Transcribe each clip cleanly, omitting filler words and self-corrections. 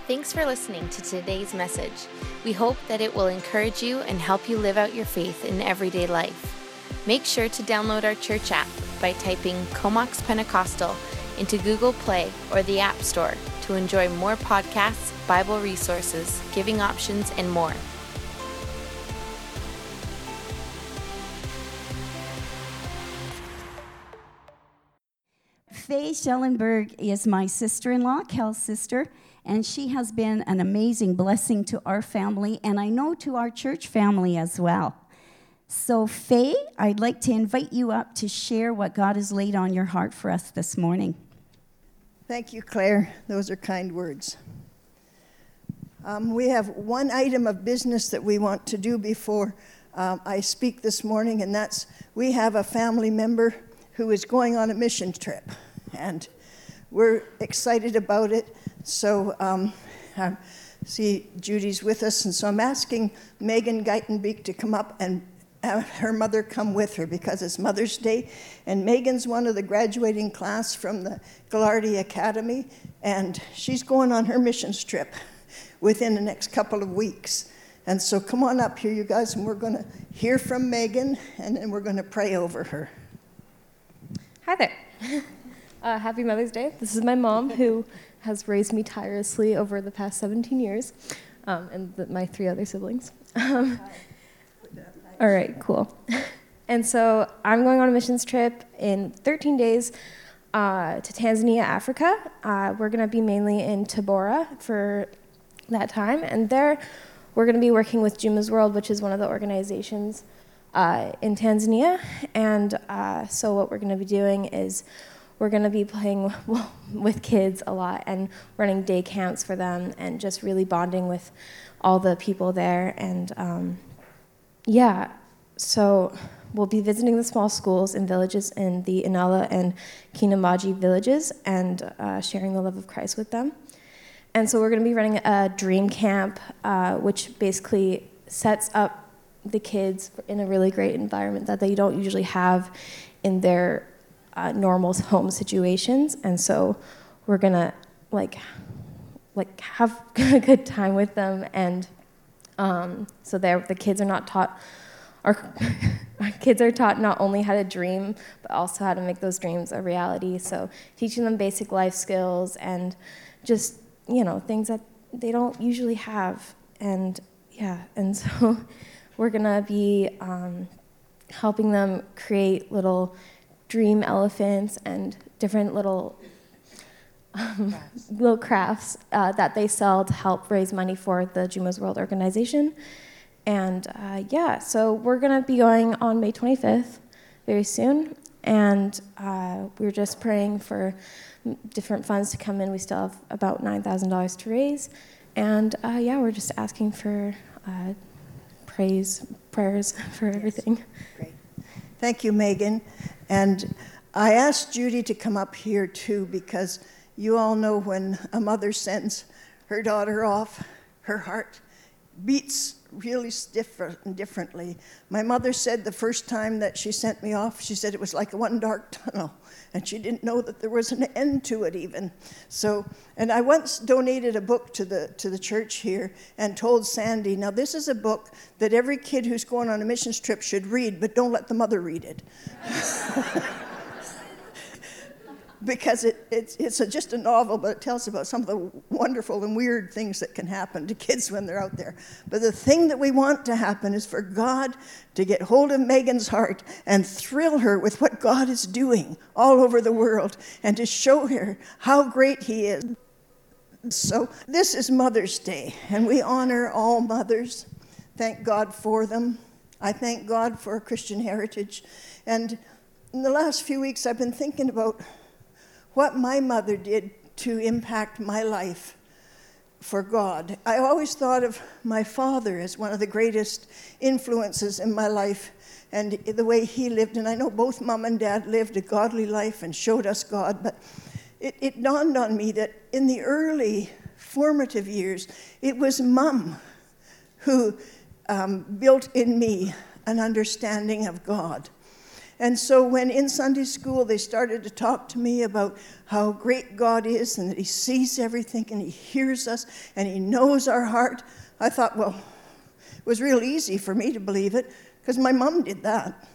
Thanks for listening to today's message. We hope that it will encourage you and help you live out your faith in everyday life. Make sure to download our church app by typing Comox Pentecostal into Google Play or the App Store to enjoy more podcasts, Bible resources, giving options, and more. Faye Schellenberg is my sister-in-law, Kel's sister, and she has been an amazing blessing to our family, and I know to our church family as well. So, Faye, I'd like to invite you up to share what God has laid on your heart for us this morning. Thank you, Claire. Those are kind words. We have one item of business that we want to do before I speak this morning, and that's we have a family member who is going on a mission trip, and we're excited about it. So I see Judy's with us, and so I'm asking Megan Geitenbeek to come up and have her mother come with her because it's Mother's Day, and Megan's one of the graduating class from the Gallardi Academy, and she's going on her missions trip within the next couple of weeks. And so come on up here, you guys, and we're going to hear from Megan, and then we're going to pray over her. Hi there. Happy Mother's Day. This is my mom, who has raised me tirelessly over the past 17 years, and my 3 other siblings. All right, cool. And so I'm going on a missions trip in 13 days to Tanzania, Africa. We're going to be mainly in Tabora for that time, and there we're going to be working with Juma's World, which is one of the organizations in Tanzania. And so what we're going to be doing is we're going to be playing with kids a lot and running day camps for them and just really bonding with all the people there. And so we'll be visiting the small schools and villages in the Inala and Kinamaji villages and sharing the love of Christ with them. And so we're going to be running a dream camp, which basically sets up the kids in a really great environment that they don't usually have in their normal home situations. And so we're gonna have a good time with them. And so the kids are not taught, our kids are taught not only how to dream, but also how to make those dreams a reality. So teaching them basic life skills and just, things that they don't usually have. And so we're gonna be helping them create little dream elephants and different little crafts that they sell to help raise money for the Juma's World organization. And so we're going to be going on May 25th very soon. And we're just praying for different funds to come in. We still have about $9,000 to raise. And we're just asking for prayers for everything. Great. Thank you, Megan. And I asked Judy to come up here too because you all know when a mother sends her daughter off, her heart beats really differently. My mother said the first time that she sent me off, she said it was like one dark tunnel, and she didn't know that there was an end to it even. So, and I once donated a book to the church here and told Sandy, now this is a book that every kid who's going on a missions trip should read, but don't let the mother read it. Because it's just a novel, but it tells about some of the wonderful and weird things that can happen to kids when they're out there. But the thing that we want to happen is for God to get hold of Megan's heart and thrill her with what God is doing all over the world and to show her how great He is. So this is Mother's Day, and we honor all mothers. Thank God for them. I thank God for Christian Heritage. And in the last few weeks, I've been thinking about what my mother did to impact my life for God. I always thought of my father as one of the greatest influences in my life and the way he lived. And I know both Mom and Dad lived a godly life and showed us God, but it dawned on me that in the early formative years, it was Mom who built in me an understanding of God. And so when in Sunday school they started to talk to me about how great God is and that he sees everything and he hears us and he knows our heart, I thought, well, it was real easy for me to believe it because my mom did that.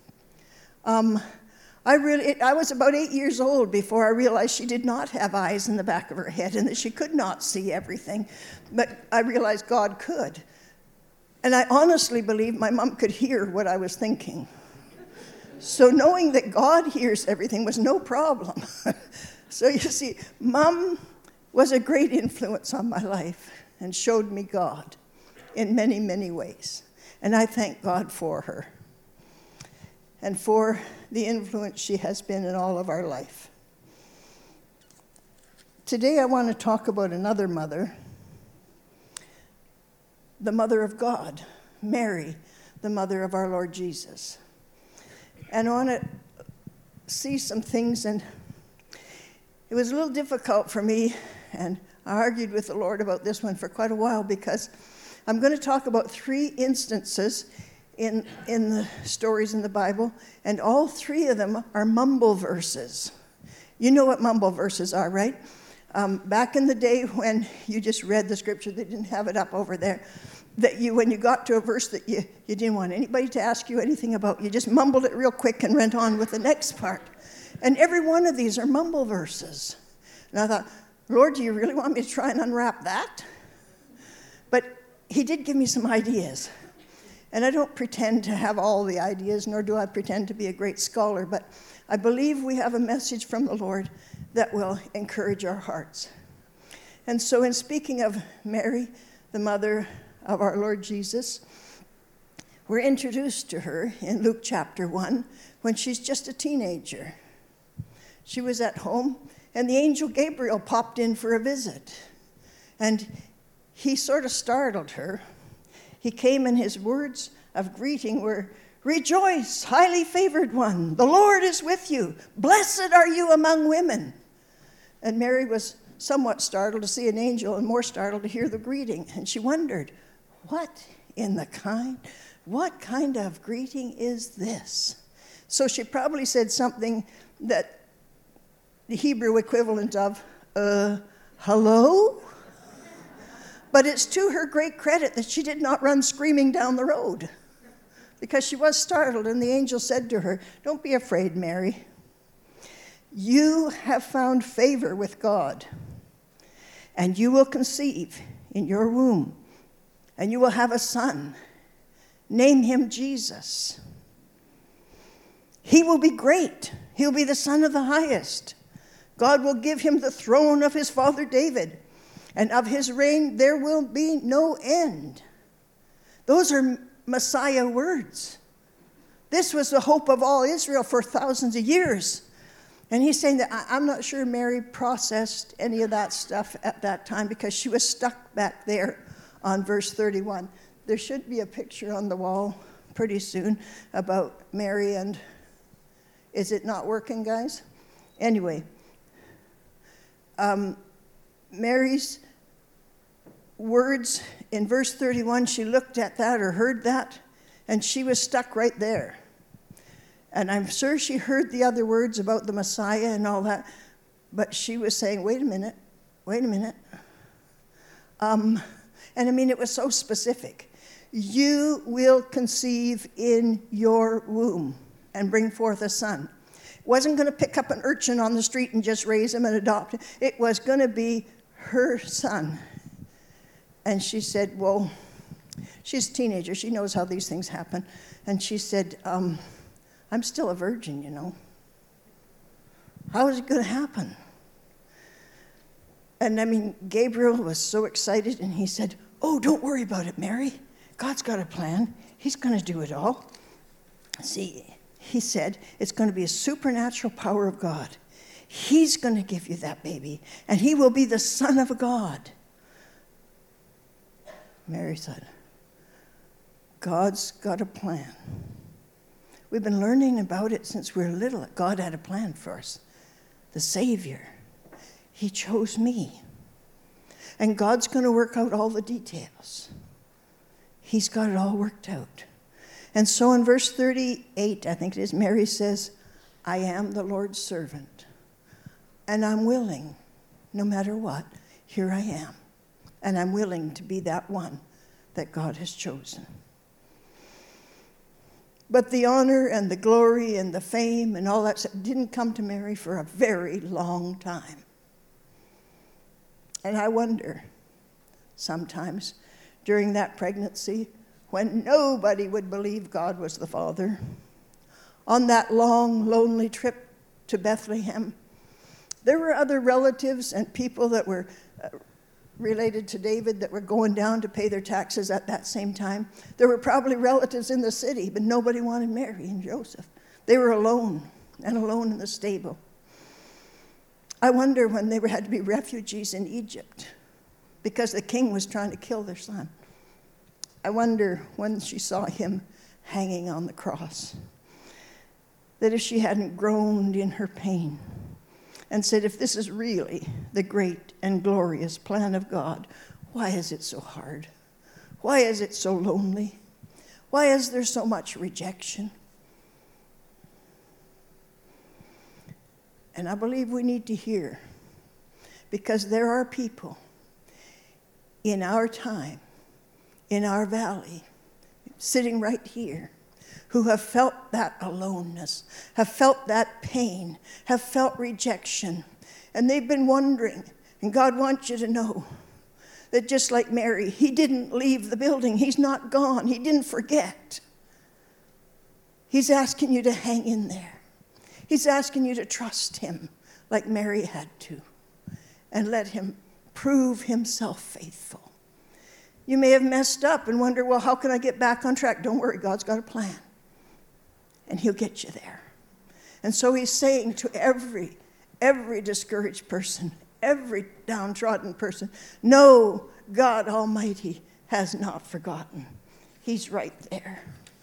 I was about 8 years old before I realized she did not have eyes in the back of her head and that she could not see everything, but I realized God could. And I honestly believe my mom could hear what I was thinking. So knowing that God hears everything was no problem. So you see, Mom was a great influence on my life and showed me God in many, many ways. And I thank God for her and for the influence she has been in all of our life. Today I want to talk about another mother, the mother of God, Mary, the mother of our Lord Jesus. And I want to see some things, and it was a little difficult for me, and I argued with the Lord about this one for quite a while because I'm going to talk about 3 instances in the stories in the Bible, and all 3 of them are mumble verses. You know what mumble verses are, right? Back in the day when you just read the scripture, they didn't have it up over there, that when you got to a verse that you didn't want anybody to ask you anything about, you just mumbled it real quick and went on with the next part. And every one of these are mumble verses. And I thought, Lord, do you really want me to try and unwrap that? But he did give me some ideas. And I don't pretend to have all the ideas, nor do I pretend to be a great scholar, but I believe we have a message from the Lord that will encourage our hearts. And so in speaking of Mary, the mother of our Lord Jesus, we're introduced to her in Luke chapter 1 when she's just a teenager. She was at home, and the angel Gabriel popped in for a visit. And he sort of startled her. He came, and his words of greeting were, "Rejoice, highly favored one, the Lord is with you. Blessed are you among women." And Mary was somewhat startled to see an angel and more startled to hear the greeting. And she wondered, what kind of greeting is this? So she probably said something that the Hebrew equivalent of, hello? But it's to her great credit that she did not run screaming down the road, because she was startled, and the angel said to her, "Don't be afraid, Mary. You have found favor with God, and you will conceive in your womb, and you will have a son. Name him Jesus. He will be great. He'll be the Son of the Highest. God will give him the throne of his father David, and of his reign there will be no end." Those are Messiah words. This was the hope of all Israel for thousands of years. And he's saying that I'm not sure Mary processed any of that stuff at that time because she was stuck back there on verse 31. There should be a picture on the wall pretty soon about Mary and, is it not working, guys? Anyway, Mary's words in verse 31, she looked at that or heard that, and she was stuck right there. And I'm sure she heard the other words about the Messiah and all that, but she was saying, wait a minute. And I mean, it was so specific. You will conceive in your womb and bring forth a son. It wasn't going to pick up an urchin on the street and just raise him and adopt him. It was going to be her son. And she said, well, she's a teenager. She knows how these things happen. And she said, I'm still a virgin, you know. How is it going to happen? And I mean, Gabriel was so excited, and he said, oh, don't worry about it, Mary. God's got a plan. He's going to do it all. See, he said, it's going to be a supernatural power of God. He's going to give you that baby, and he will be the Son of God. Mary said, God's got a plan. We've been learning about it since we were little. God had a plan for us. The Savior. He chose me. And God's going to work out all the details. He's got it all worked out. And so in verse 38, I think it is, Mary says, I am the Lord's servant, and I'm willing, no matter what, here I am. And I'm willing to be that one that God has chosen. But the honor and the glory and the fame and all that stuff didn't come to Mary for a very long time. And I wonder, sometimes during that pregnancy, when nobody would believe God was the Father, on that long, lonely trip to Bethlehem, there were other relatives and people that were related to David that were going down to pay their taxes at that same time. There were probably relatives in the city, but nobody wanted Mary and Joseph. They were alone, and alone in the stable. I wonder when they had to be refugees in Egypt because the king was trying to kill their son. I wonder when she saw him hanging on the cross, that if she hadn't groaned in her pain and said, if this is really the great and glorious plan of God, why is it so hard? Why is it so lonely? Why is there so much rejection? And I believe we need to hear, because there are people in our time, in our valley, sitting right here, who have felt that aloneness, have felt that pain, have felt rejection. And they've been wondering, and God wants you to know that just like Mary, he didn't leave the building. He's not gone. He didn't forget. He's asking you to hang in there. He's asking you to trust him like Mary had to, and let him prove himself faithful. You may have messed up and wonder, well, how can I get back on track? Don't worry, God's got a plan. And he'll get you there. And so he's saying to every discouraged person, every downtrodden person, no, God Almighty has not forgotten. He's right there.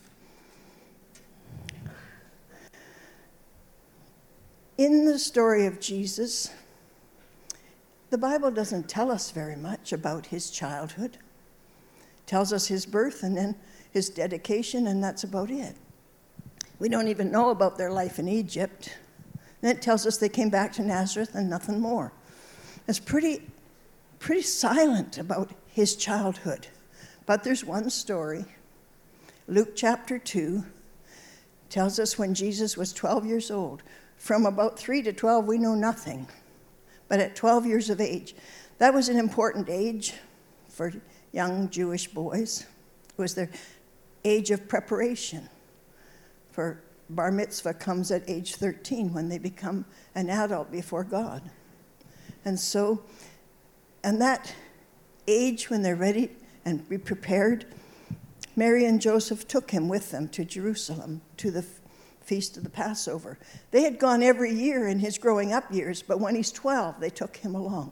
In the story of Jesus, the Bible doesn't tell us very much about his childhood. It tells us his birth and then his dedication, and that's about it. We don't even know about their life in Egypt. And it tells us they came back to Nazareth and nothing more. It's pretty silent about his childhood. But there's one story. Luke chapter 2 tells us when Jesus was 12 years old. From about 3 to 12, we know nothing. But at 12 years of age, that was an important age for young Jewish boys. It was their age of preparation. For bar mitzvah comes at age 13 when they become an adult before God. And that age when they're ready and be prepared, Mary and Joseph took him with them to Jerusalem to the feast of the Passover. They had gone every year in his growing up years, but when he's 12, they took him along.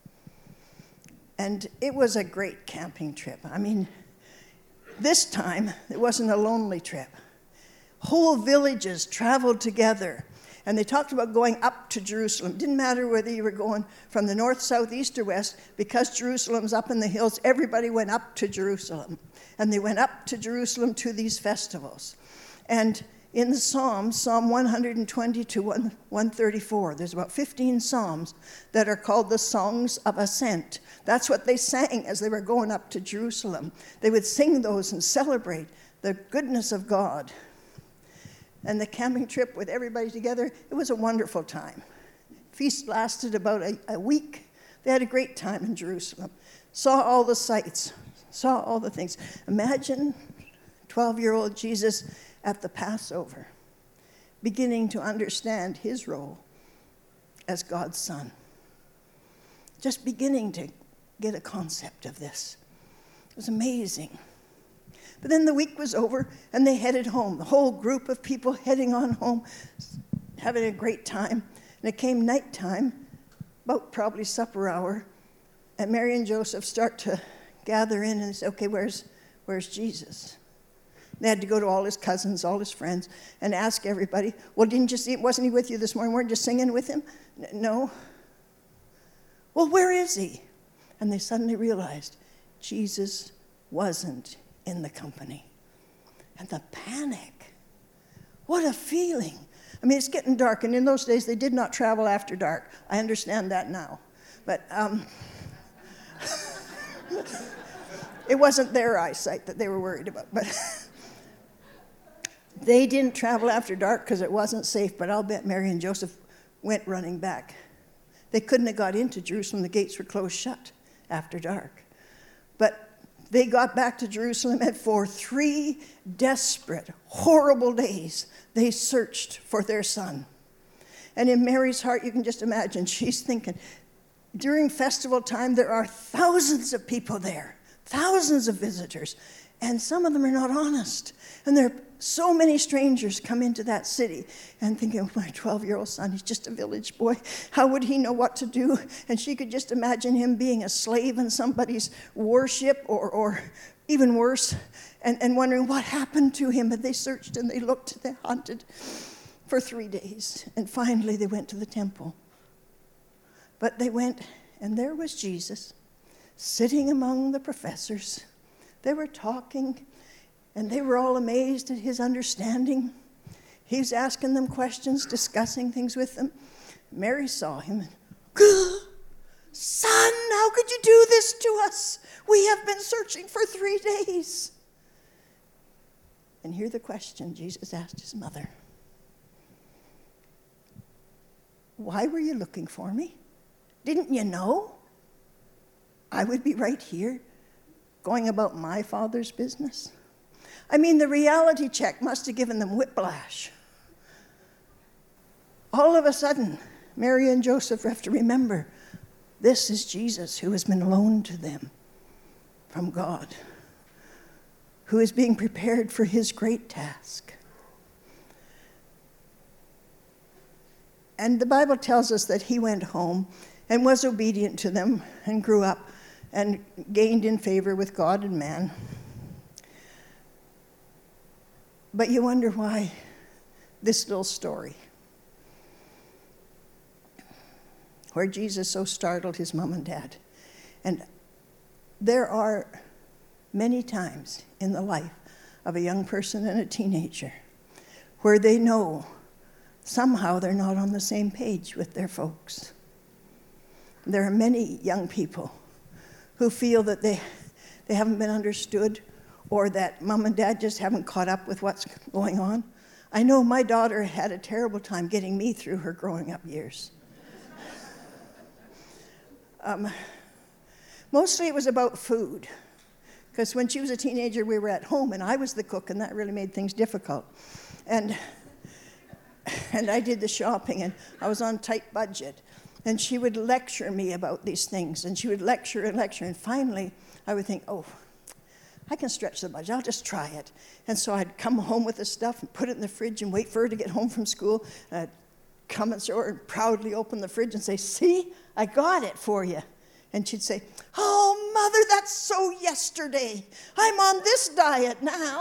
And it was a great camping trip. I mean, this time, it wasn't a lonely trip. Whole villages traveled together, and they talked about going up to Jerusalem. It didn't matter whether you were going from the north, south, east, or west. Because Jerusalem's up in the hills, everybody went up to Jerusalem. And they went up to Jerusalem to these festivals. And in the Psalms, Psalm 120 to 134, there's about 15 psalms that are called the Songs of Ascent. That's what they sang as they were going up to Jerusalem. They would sing those and celebrate the goodness of God. And the camping trip with everybody together, it was a wonderful time. Feast lasted about a week. They had a great time in Jerusalem. Saw all the sights, saw all the things. Imagine 12-year-old Jesus at the Passover, beginning to understand his role as God's son. Just beginning to get a concept of this. It was amazing. But then the week was over, and they headed home. The whole group of people heading on home, having a great time. And it came nighttime, about probably supper hour, and Mary and Joseph start to gather in and say, okay, where's Jesus? They had to go to all his cousins, all his friends, and ask everybody, well, didn't you see, wasn't he with you this morning? Weren't you singing with him? No. Well, where is he? And they suddenly realized Jesus wasn't in the company. And the panic. What a feeling. I mean, it's getting dark, and in those days they did not travel after dark. I understand that now. But it wasn't their eyesight that they were worried about. But they didn't travel after dark because it wasn't safe, but I'll bet Mary and Joseph went running back. They couldn't have got into Jerusalem. The gates were closed shut after dark. But they got back to Jerusalem, and for 3 desperate, horrible days, they searched for their son. And in Mary's heart, you can just imagine, she's thinking, during festival time, there are thousands of people there, thousands of visitors, and some of them are not honest. And there are so many strangers come into that city, and thinking, my 12-year-old son, he's just a village boy. How would he know what to do? And she could just imagine him being a slave in somebody's worship, or even worse, and wondering what happened to him. But they searched and they looked, they hunted for 3 days. And finally they went to the temple. But they went, and there was Jesus sitting among the professors. They were talking, and they were all amazed at his understanding. He was asking them questions, discussing things with them. Mary saw him and, son, how could you do this to us? We have been searching for 3 days. And hear the question Jesus asked his mother. Why were you looking for me? Didn't you know I would be right here going about my Father's business? I mean, the reality check must have given them whiplash. All of a sudden, Mary and Joseph have to remember, this is Jesus who has been loaned to them from God, who is being prepared for his great task. And the Bible tells us that he went home and was obedient to them and grew up and gained in favor with God and man. But you wonder why this little story, where Jesus so startled his mom and dad. And there are many times in the life of a young person and a teenager where they know somehow they're not on the same page with their folks. There are many young people who feel that they haven't been understood, or that mom and dad just haven't caught up with what's going on. I know my daughter had a terrible time getting me through her growing up years. Mostly it was about food, because when she was a teenager, we were at home, and I was the cook, and that really made things difficult. And I did the shopping, and I was on a tight budget. And she would lecture me about these things, and she would lecture, and finally I would think, oh, I can stretch the budget, I'll just try it. And so I'd come home with the stuff and put it in the fridge and wait for her to get home from school. And I'd come and show her and proudly open the fridge and say, see, I got it for you. And she'd say, oh, Mother, that's so yesterday. I'm on this diet now.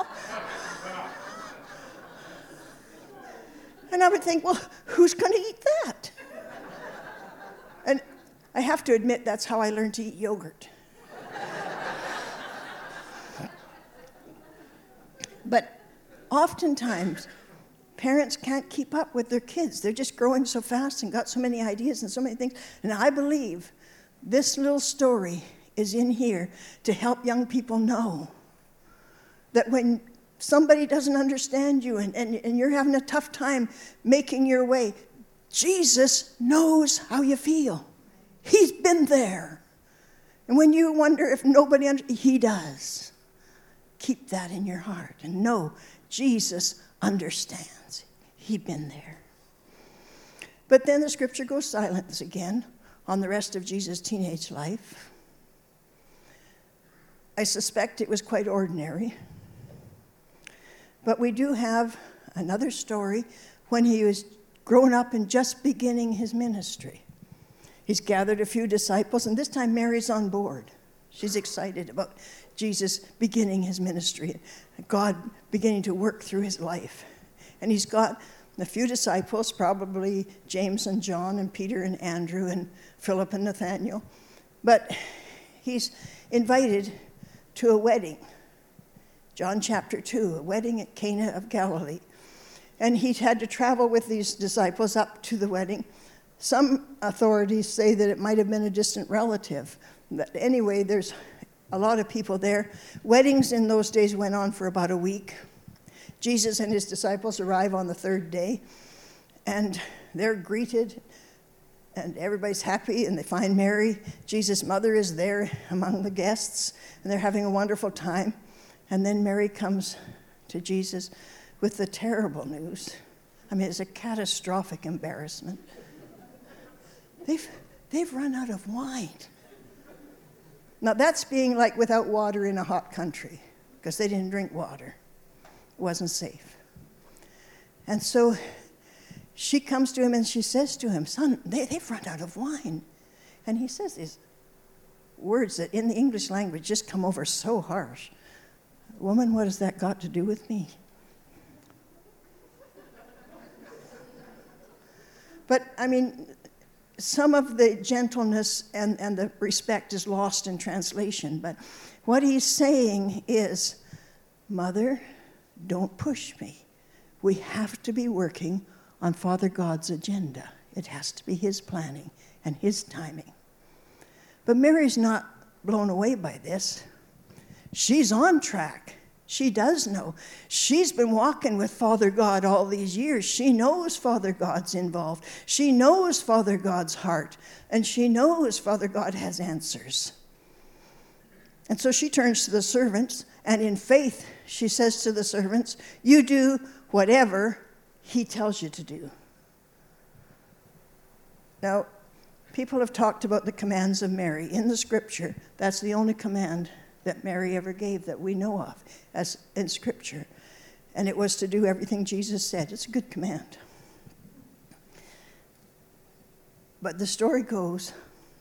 And I would think, well, who's going to eat that? And I have to admit, that's how I learned to eat yogurt. But oftentimes, parents can't keep up with their kids. They're just growing so fast and got so many ideas and so many things. And I believe this little story is in here to help young people know that when somebody doesn't understand you and you're having a tough time making your way, Jesus knows how you feel. He's been there. And when you wonder if nobody he does. Keep that in your heart and know Jesus understands. He's been there. But then the scripture goes silent again on the rest of Jesus' teenage life. I suspect it was quite ordinary. But we do have another story when he was grown up and just beginning his ministry. He's gathered a few disciples, and this time Mary's on board. She's excited about Jesus beginning his ministry, God beginning to work through his life. And he's got a few disciples, probably James and John and Peter and Andrew and Philip and Nathaniel. But he's invited to a wedding John chapter 2, a wedding at Cana of Galilee. And he had to travel with these disciples up to the wedding. Some authorities say that it might have been a distant relative. But anyway, there's a lot of people there. Weddings in those days went on for about a week. Jesus and his disciples arrive on the third day, and they're greeted, and everybody's happy, and they find Mary. Jesus' mother is there among the guests, and they're having a wonderful time. And then Mary comes to Jesus with the terrible news. I mean, it's a catastrophic embarrassment. They've run out of wine. Now, that's being like without water in a hot country, because they didn't drink water. It wasn't safe. And so she comes to him and she says to him, "Son, they've run out of wine." And he says these words that in the English language just come over so harsh. "Woman, what has that got to do with me?" But, I mean, some of the gentleness and the respect is lost in translation. But what he's saying is, "Mother, don't push me. We have to be working on Father God's agenda. It has to be his planning and his timing." But Mary's not blown away by this. She's on track. She does know. She's been walking with Father God all these years. She knows Father God's involved. She knows Father God's heart. And she knows Father God has answers. And so she turns to the servants, and in faith, she says to the servants, "You do whatever he tells you to do." Now, people have talked about the commands of Mary. In the scripture, that's the only command that Mary ever gave that we know of as in scripture. And it was to do everything Jesus said. It's a good command. But the story goes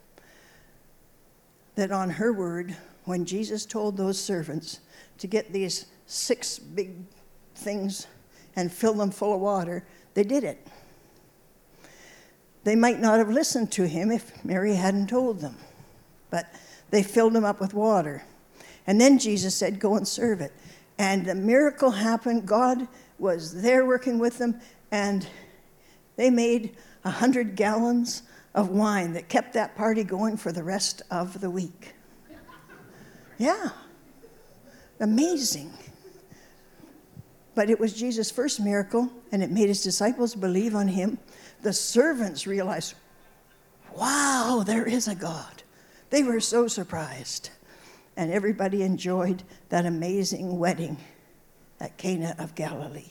that on her word, when Jesus told those servants to get these 6 big things and fill them full of water, they did it. They might not have listened to him if Mary hadn't told them, but they filled them up with water. And then Jesus said, "Go and serve it." And the miracle happened. God was there working with them, and they made 100 gallons of wine that kept that party going for the rest of the week. Yeah. Amazing. But it was Jesus' first miracle, and it made his disciples believe on him. The servants realized, wow, there is a God. They were so surprised. And everybody enjoyed that amazing wedding at Cana of Galilee.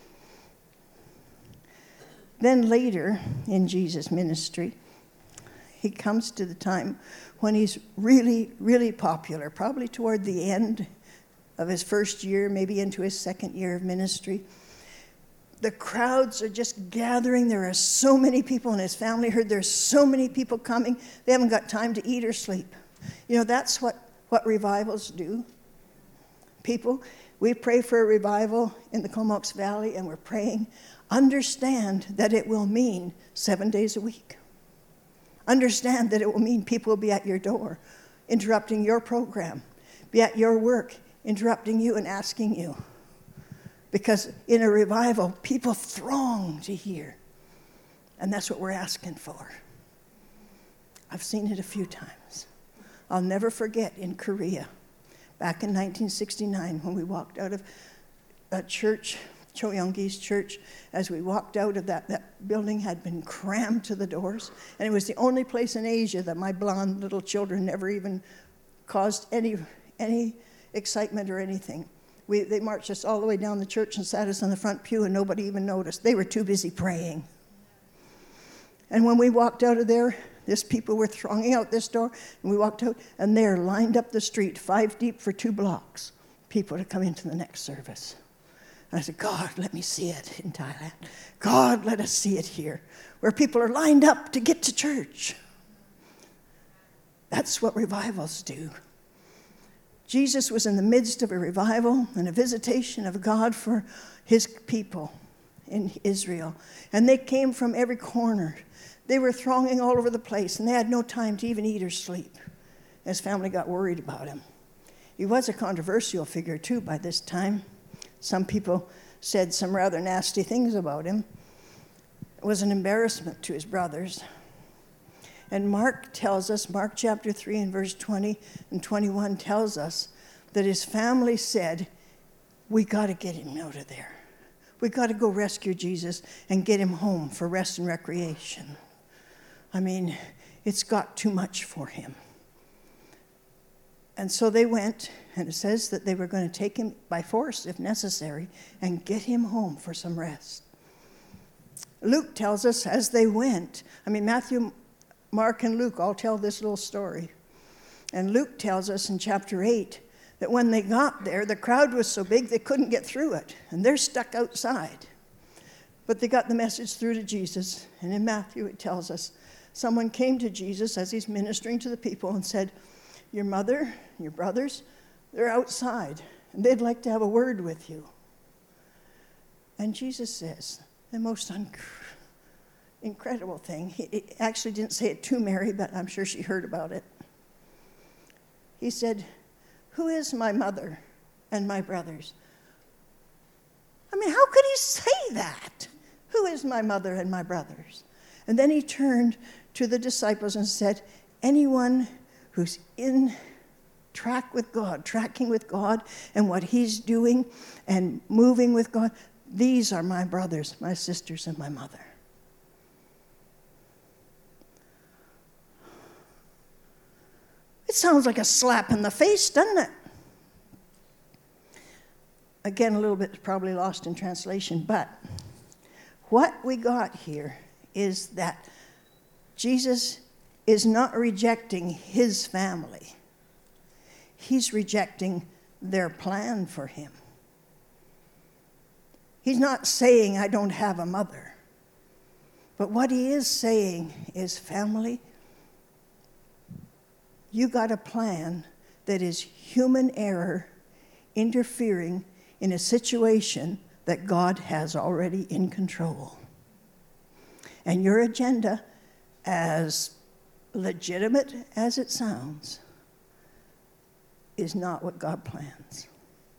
Then later in Jesus' ministry, he comes to the time when he's really, really popular, probably toward the end of his first year, maybe into his second year of ministry. The crowds are just gathering. There are so many people, and his family heard there's so many people coming. They haven't got time to eat or sleep. You know, that's what revivals do. People, we pray for a revival in the Comox Valley, and we're praying. Understand that it will mean 7 days a week. Understand that it will mean people will be at your door, interrupting your program, be at your work, interrupting you and asking you. Because in a revival, people throng to hear. And that's what we're asking for. I've seen it a few times. I'll never forget in Korea, back in 1969, when we walked out of a church, Choyonggi's church. As we walked out of that building had been crammed to the doors. And it was the only place in Asia that my blonde little children never even caused any excitement or anything. They marched us all the way down the church and sat us on the front pew, and nobody even noticed. They were too busy praying. And when we walked out of there, these people were thronging out this door, and we walked out, and they're lined up the street, 5 deep for 2 blocks, people to come into the next service. And I said, God, let me see it in Thailand. God, let us see it here, where people are lined up to get to church. That's what revivals do. Jesus was in the midst of a revival and a visitation of God for his people in Israel. And they came from every corner. They were thronging all over the place, and they had no time to even eat or sleep. His family got worried about him. He was a controversial figure, too, by this time. Some people said some rather nasty things about him. It was an embarrassment to his brothers. And Mark tells us, Mark chapter 3 and verse 20 and 21 tells us that his family said, we got to get him out of there. We got to go rescue Jesus and get him home for rest and recreation. I mean, it's got too much for him. And so they went, and it says that they were going to take him by force, if necessary, and get him home for some rest. Luke tells us as they went, Matthew, Mark, and Luke all tell this little story. And Luke tells us in chapter 8 that when they got there, the crowd was so big they couldn't get through it, and they're stuck outside. But they got the message through to Jesus, and in Matthew it tells us someone came to Jesus as he's ministering to the people and said, your mother, your brothers, they're outside, and they'd like to have a word with you. And Jesus says the most incredible thing. He actually didn't say it to Mary, but I'm sure she heard about it. He said, who is my mother and my brothers? How could he say that? Who is my mother and my brothers? And then he turned to the disciples and said, anyone who's in tracking with God and what he's doing and moving with God, these are my brothers, my sisters, and my mother. It sounds like a slap in the face, doesn't it? Again, a little bit probably lost in translation, but what we got here is that Jesus is not rejecting his family. He's rejecting their plan for him. He's not saying, I don't have a mother. But what he is saying is, family, you got a plan that is human error interfering in a situation that God has already in control. And your agenda, as legitimate as it sounds, is not what God plans.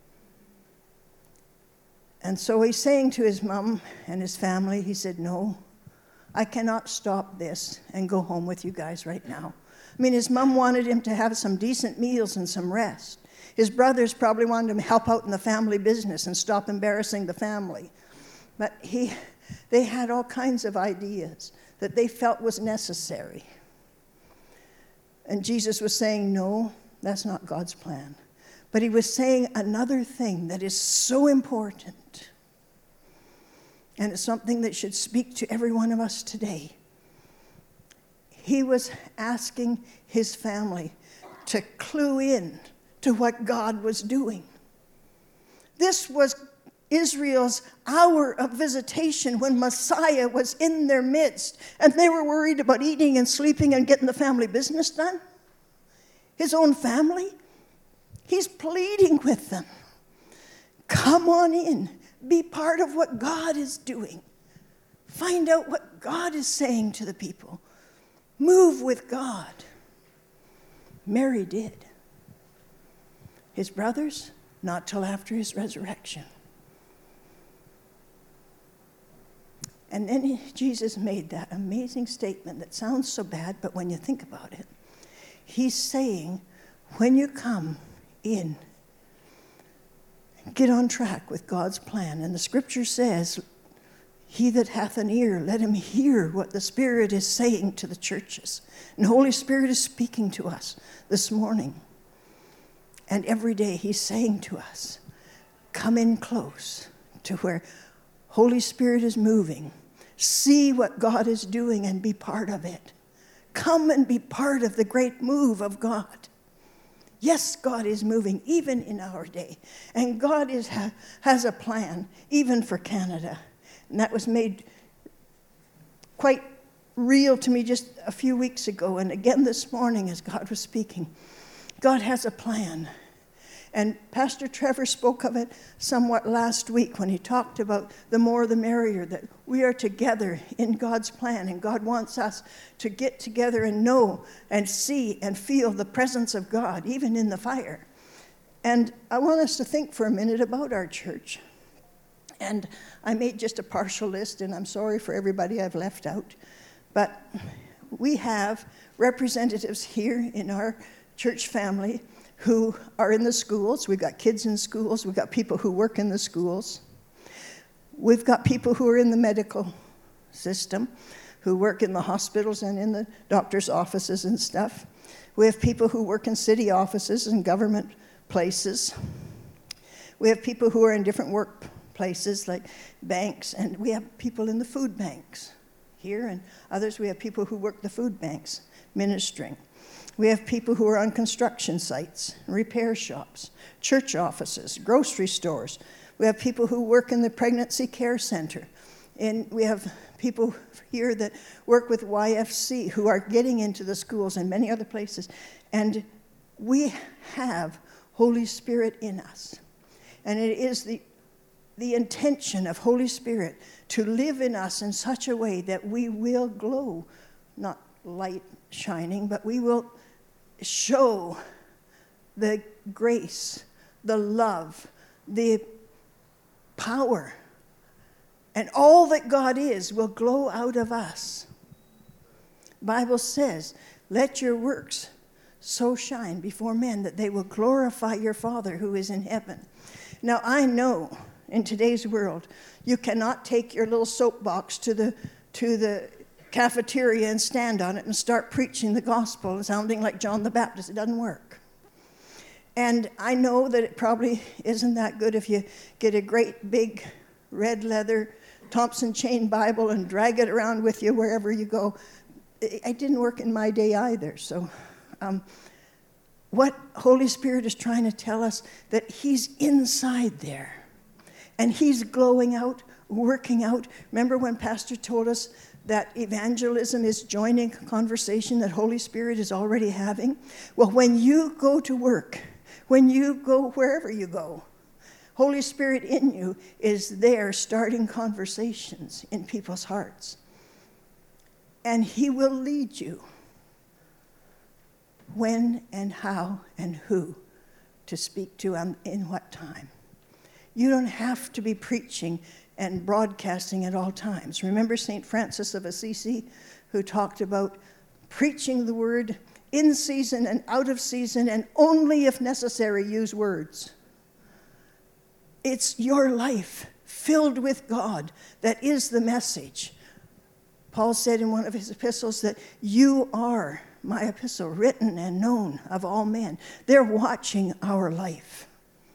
And so he's saying to his mom and his family, he said, no, I cannot stop this and go home with you guys right now. His mom wanted him to have some decent meals and some rest. His brothers probably wanted him to help out in the family business and stop embarrassing the family. But they had all kinds of ideas that they felt was necessary. And Jesus was saying, no, that's not God's plan. But he was saying another thing that is so important. And it's something that should speak to every one of us today. He was asking his family to clue in to what God was doing. This was Israel's hour of visitation when Messiah was in their midst, and they were worried about eating and sleeping and getting the family business done. His own family. He's pleading with them. Come on in. Be part of what God is doing. Find out what God is saying to the people. Move with God. Mary did. His brothers, not till after his resurrection. And then Jesus made that amazing statement that sounds so bad, but when you think about it, he's saying, when you come in, get on track with God's plan. And the scripture says, he that hath an ear, let him hear what the Spirit is saying to the churches. And the Holy Spirit is speaking to us this morning. And every day he's saying to us, come in close to where Holy Spirit is moving. See what God is doing and be part of it. Come and be part of the great move of God. Yes, God is moving even in our day. And God has a plan even for Canada. And that was made quite real to me just a few weeks ago. And again this morning as God was speaking. God has a plan. And Pastor Trevor spoke of it somewhat last week when he talked about the more the merrier, that we are together in God's plan. And God wants us to get together and know and see and feel the presence of God, even in the fire. And I want us to think for a minute about our church. And I made just a partial list, and I'm sorry for everybody I've left out. But we have representatives here in our church family who are in the schools. We've got kids in schools. We've got people who work in the schools. We've got people who are in the medical system, who work in the hospitals and in the doctor's offices and stuff. We have people who work in city offices and government places. We have people who are in different workplaces like banks, and we have people in the food banks here, and others we have people who work the food banks ministering. We have people who are on construction sites, repair shops, church offices, grocery stores. We have people who work in the pregnancy care center. And we have people here that work with YFC who are getting into the schools and many other places. And we have Holy Spirit in us. And it is the intention of Holy Spirit to live in us in such a way that we will glow, not light shining, but we will show the grace, the love, the power, and all that God is will glow out of us. The Bible says, let your works so shine before men that they will glorify your Father who is in heaven. Now, I know in today's world, you cannot take your little soapbox to the cafeteria and stand on it and start preaching the gospel sounding like John the Baptist. It doesn't work. And I know that it probably isn't that good if you get a great big red leather Thompson Chain Bible and drag it around with you wherever you go. It didn't work in my day either. So what Holy Spirit is trying to tell us, that he's inside there. And he's glowing out, working out. Remember when Pastor told us that evangelism is joining a conversation that Holy Spirit is already having? Well, when you go to work, when you go wherever you go, Holy Spirit in you is there starting conversations in people's hearts. And he will lead you when and how and who to speak to and in what time. You don't have to be preaching and broadcasting at all times. Remember St. Francis of Assisi, who talked about preaching the word in season and out of season, and only if necessary use words. It's your life filled with God that is the message. Paul said in one of his epistles that you are my epistle, written and known of all men. They're watching our life.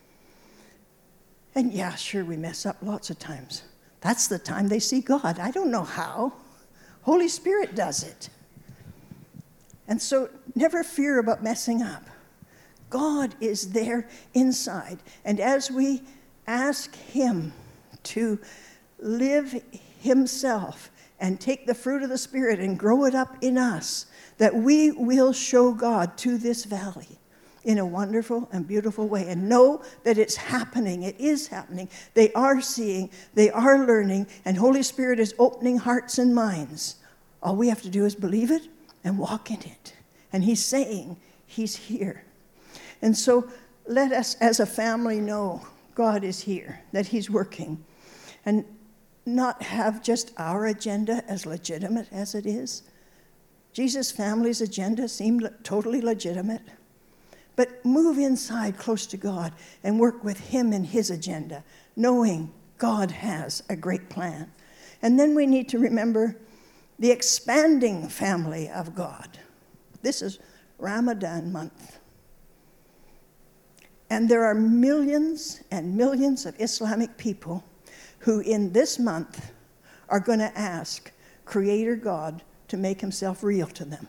And yeah, sure, we mess up lots of times. That's the time they see God. I don't know how. Holy Spirit does it. And so never fear about messing up. God is there inside. And as we ask him to live himself and take the fruit of the Spirit and grow it up in us, that we will show God to this valley in a wonderful and beautiful way, and know that it's happening. It is happening. They are seeing, they are learning, and Holy Spirit is opening hearts and minds. All we have to do is believe it and walk in it. And he's saying he's here. And so let us as a family know God is here, that he's working, and not have just our agenda, as legitimate as it is. Jesus' family's agenda seemed totally legitimate. But move inside close to God and work with him in his agenda, knowing God has a great plan. And then we need to remember the expanding family of God. This is Ramadan month. And there are millions and millions of Islamic people who in this month are going to ask Creator God to make himself real to them.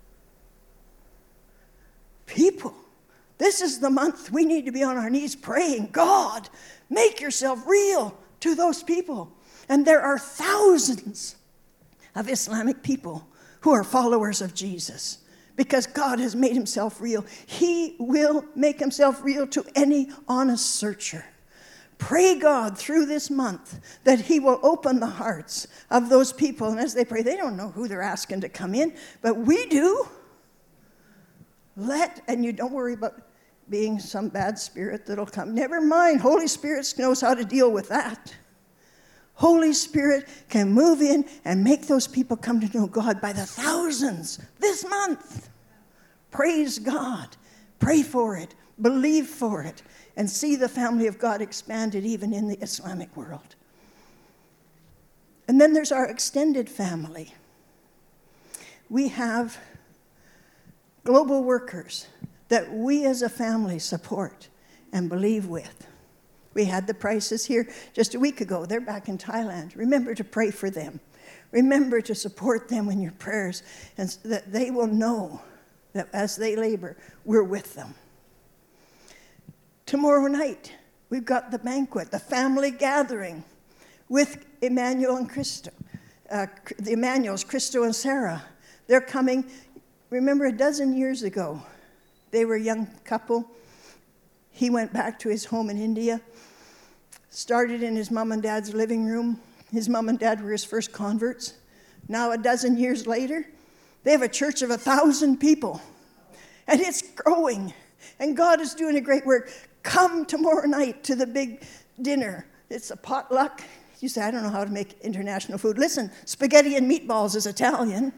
People, this is the month we need to be on our knees praying, God, make yourself real to those people. And there are thousands of Islamic people who are followers of Jesus because God has made himself real. He will make himself real to any honest searcher. Pray God through this month that he will open the hearts of those people. And as they pray, they don't know who they're asking to come in, but we do. And you don't worry about being some bad spirit that'll come. Never mind, Holy Spirit knows how to deal with that. Holy Spirit can move in and make those people come to know God by the thousands this month. Praise God. Pray for it. Believe for it. And see the family of God expanded even in the Islamic world. And then there's our extended family. We have global workers that we as a family support and believe with. We had the Prices here just a week ago. They're back in Thailand. Remember to pray for them. Remember to support them in your prayers, and so that they will know that as they labor, we're with them. Tomorrow night, we've got the banquet, the family gathering with Emmanuel and Christo. The Emmanuels, Christo and Sarah. They're coming. Remember, a dozen years ago, they were a young couple. He went back to his home in India, started in his mom and dad's living room. His mom and dad were his first converts. Now, a dozen years later, they have a church of 1,000 people, and it's growing, and God is doing a great work. Come tomorrow night to the big dinner. It's a potluck. You say, I don't know how to make international food. Listen, spaghetti and meatballs is Italian.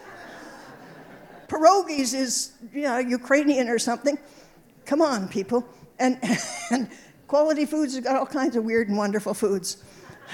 Pierogies is, Ukrainian or something. Come on, people. And Quality Foods has got all kinds of weird and wonderful foods.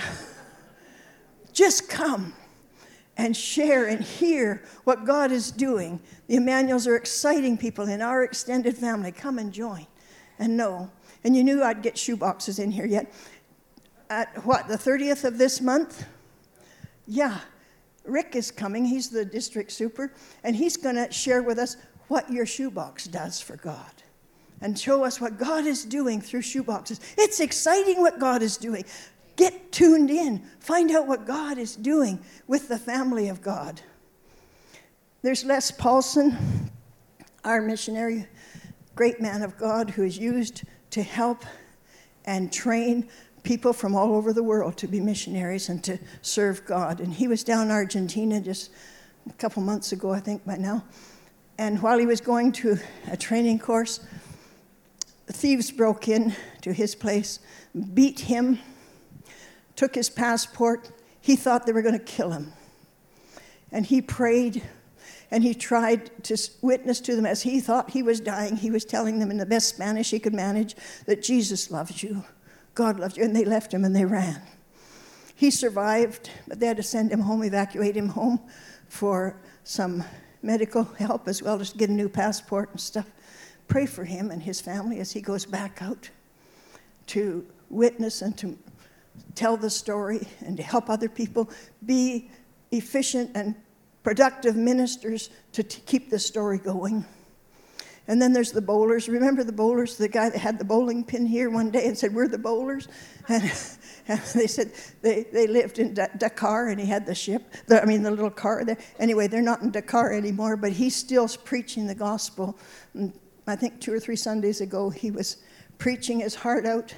Just come and share and hear what God is doing. The Emmanuels are exciting people in our extended family. Come and join and know. And you knew I'd get shoe boxes in here yet. At the 30th of this month? Yeah. Rick is coming. He's the district super. And he's going to share with us what your shoebox does for God. And show us what God is doing through shoeboxes. It's exciting what God is doing. Get tuned in. Find out what God is doing with the family of God. There's Les Paulson, our missionary, great man of God who is used to help and train people from all over the world to be missionaries and to serve God. And he was down in Argentina just a couple months ago, I think by now. And while he was going to a training course, thieves broke in to his place, beat him, took his passport. He thought they were going to kill him. And he prayed, and he tried to witness to them as he thought he was dying. He was telling them in the best Spanish he could manage that Jesus loves you, God loves you. And they left him and they ran. He survived, but they had to send him home, evacuate him home for some medical help as well as get a new passport and stuff. Pray for him and his family as he goes back out to witness and to tell the story and to help other people be efficient and productive ministers to keep the story going. And then there's the bowlers. Remember the bowlers? The guy that had the bowling pin here one day and said, we're the bowlers. And they said they lived in Dakar, and he had the ship, the little car there. Anyway, they're not in Dakar anymore, but he's still preaching the gospel. And I think 2 or 3 Sundays ago, he was preaching his heart out.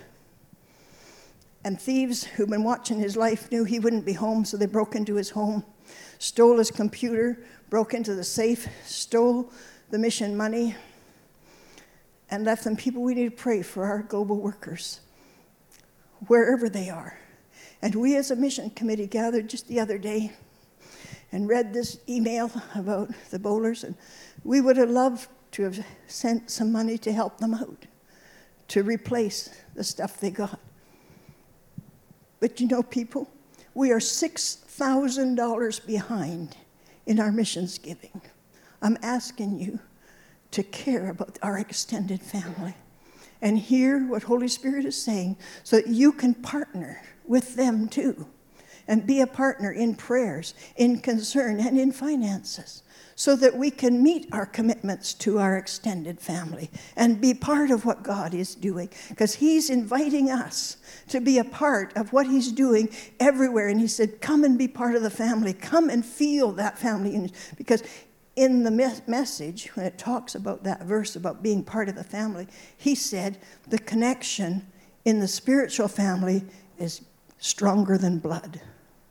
And thieves who'd been watching his life knew he wouldn't be home, so they broke into his home, stole his computer, broke into the safe, stole the mission money, and left them. People, we need to pray for our global workers, wherever they are. And we as a mission committee gathered just the other day and read this email about the bowlers, and we would have loved to have sent some money to help them out, to replace the stuff they got. But you know, people, we are $6,000 behind in our missions giving. I'm asking you to care about our extended family and hear what Holy Spirit is saying so that you can partner with them too and be a partner in prayers, in concern, and in finances so that we can meet our commitments to our extended family and be part of what God is doing, because he's inviting us to be a part of what he's doing everywhere. And he said, come and be part of the family. Come and feel that family. Because in the message, when it talks about that verse about being part of the family, he said the connection in the spiritual family is stronger than blood.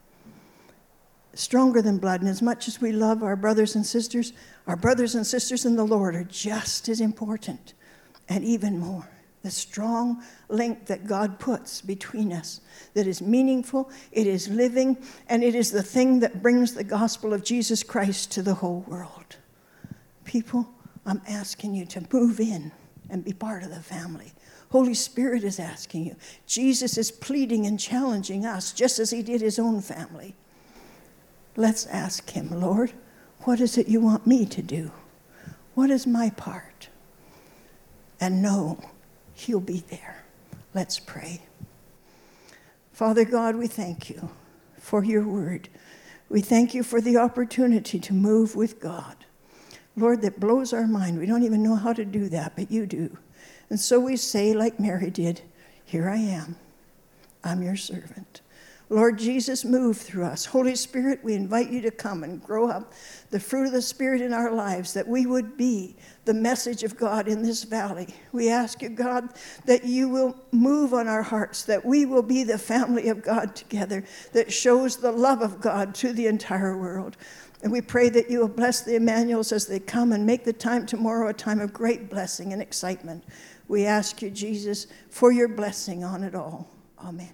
Stronger than blood. And as much as we love our brothers and sisters in the Lord are just as important and even more. The strong link that God puts between us that is meaningful, it is living, and it is the thing that brings the gospel of Jesus Christ to the whole world. People, I'm asking you to move in and be part of the family. Holy Spirit is asking you. Jesus is pleading and challenging us just as he did his own family. Let's ask him, Lord, what is it you want me to do? What is my part? And know he'll be there. Let's pray. Father God, we thank you for your word. We thank you for the opportunity to move with God. Lord, that blows our mind. We don't even know how to do that, but you do. And so we say, like Mary did, here I am. I'm your servant. Lord Jesus, move through us. Holy Spirit, we invite you to come and grow up the fruit of the Spirit in our lives, that we would be the message of God in this valley. We ask you, God, that you will move on our hearts, that we will be the family of God together that shows the love of God to the entire world. And we pray that you will bless the Emmanuels as they come and make the time tomorrow a time of great blessing and excitement. We ask you, Jesus, for your blessing on it all. Amen.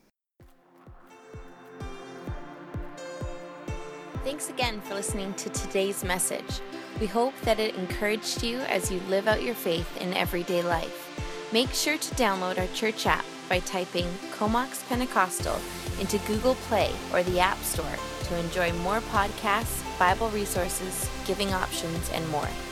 Thanks again for listening to today's message. We hope that it encouraged you as you live out your faith in everyday life. Make sure to download our church app by typing Comox Pentecostal into Google Play or the App Store to enjoy more podcasts, Bible resources, giving options, and more.